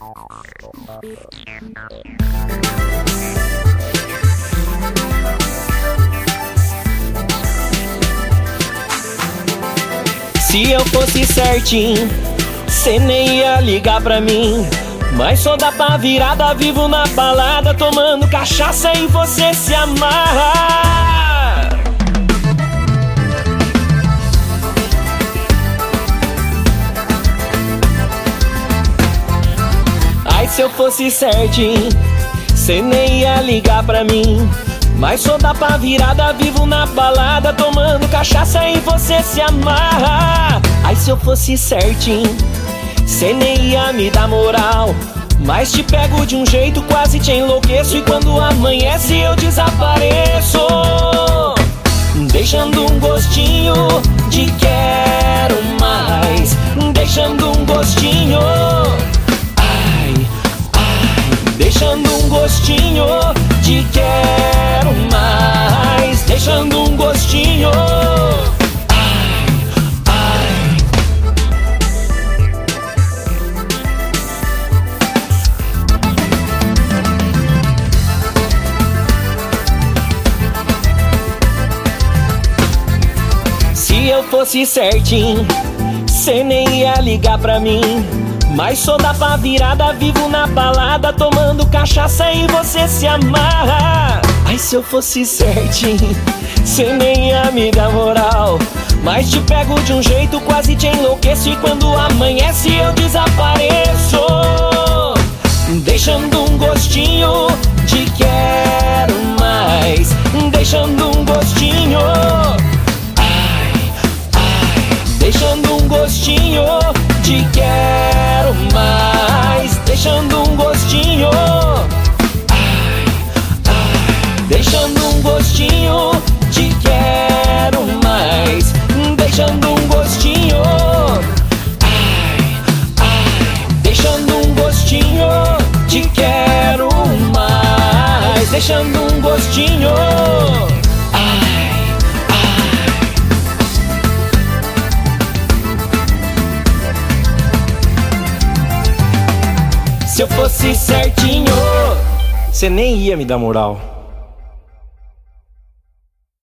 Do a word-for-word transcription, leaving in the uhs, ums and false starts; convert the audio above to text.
Se eu fosse certinho, cê nem ia ligar pra mim. Mas só dá pra virada, vivo na balada, tomando cachaça e você se amarra. Ai, se eu fosse certinho, cê nem ia ligar pra mim. Mas só dá pra virada, vivo na balada, tomando cachaça e você se amarra. Ai, se eu fosse certinho, cê nem ia me dar moral. Mas te pego de um jeito, quase te enlouqueço. E quando amanhece eu desapareço, deixando um gostinho de quero mais. Deixando um gostinho, ai, ai. Deixando um gostinho de quero mais. Deixando um gostinho, se eu fosse certinho, cê nem ia ligar pra mim. Mas só dá pra virada, vivo na balada, tomando cachaça e você se amarra. Ai, se eu fosse certinho, cê nem ia me dar moral. Mas te pego de um jeito, quase te enlouqueço. E quando amanhece eu desapareço, deixando um gostinho de quero mais. Deixando um gostinho, deixando um gostinho de quero mais. Deixando um gostinho, ai, ai. Deixando um gostinho de quero mais. Deixando um gostinho, ai, ai. Deixando um gostinho de quero mais. Deixando um gostinho, se eu fosse certinho, cê nem ia me dar moral.